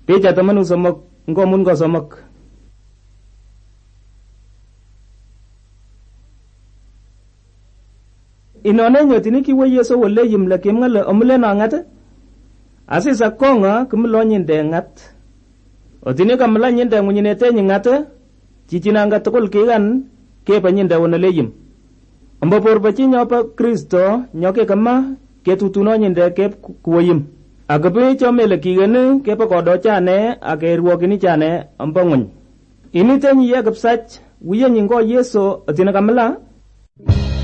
Picha 13 ngomun ko somok. Inone nyotini kiwe Yesu wole yimle kimngale omule nangat. Asisa konga kumlonyinde ngat. Otini kamla nyinde ngunyinete nyingate. Chichinanga tukul kigan kepa nyinde wonale yim. Ambo porbachi nyopa Kristo nyoke kama ketutuno nyinde kep kuwayim. Agape chomele kigene kepa kodo chane akeruokini chane ambo nguny. Inite nyi yagapsach wiye nyingo Yesu otina kamla.